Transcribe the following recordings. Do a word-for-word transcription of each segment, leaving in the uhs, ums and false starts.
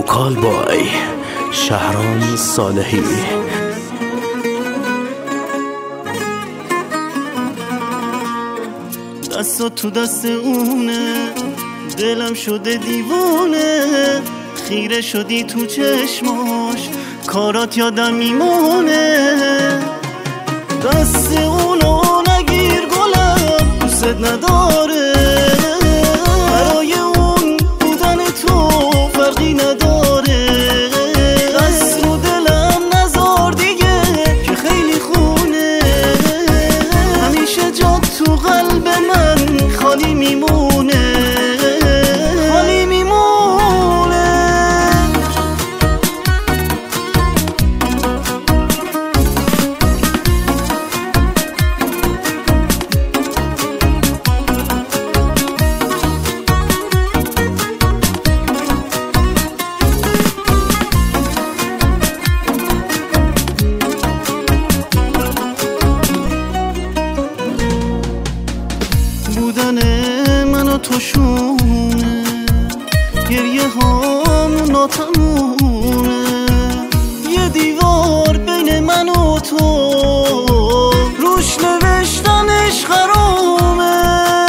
وکال بای شهرام صالحی. دستا تو دست اونه، دلم شده دیوونه، خیره شدی تو چشماش، کارات یادم میمونه. دست اونو نگیر گلم، دوست نداره، برای اون بودن تو فرقی نداره. دست رو دلم نذار دیگه که خیلی خونه، همیشه جات تو قلب من خالی میمونه، خالی میمونه. بودن من و تو شونه، گریه هام ناتمونه، یه دیوار بین من و تو، روش نوشتنش حرامه.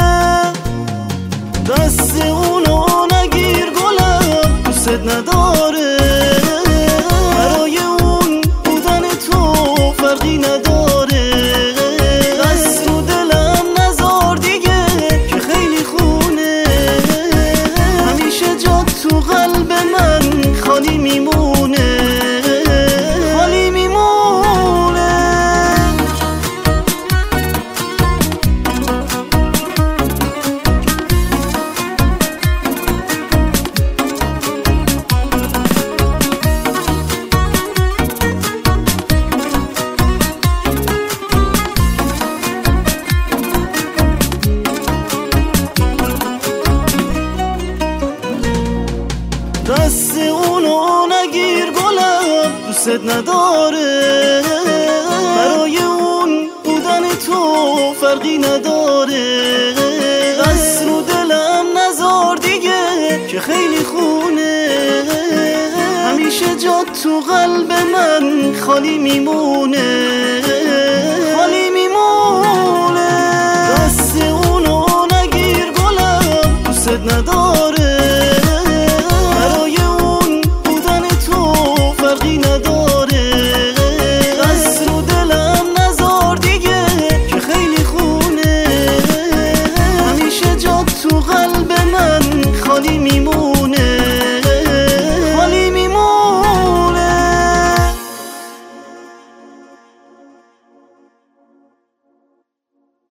دست اونو نگیر گلم، دوست نداره، برای اون بودن تو فرقی نداره. دست رو دلم نذار دیگه که خیلی خونه، همیشه جات تو قلب من خالی میمونه، خالی میمونه. دست اونو نگیر گلم، دوست نداره، برای اون بودن تو فرقی نداره. دست رو دلم نذار دیگه که خیلی خونه، همیشه جات تو قلب من خالی میمونه، خالی میمونه. دست اونو نگیر گلم، دوست نداره،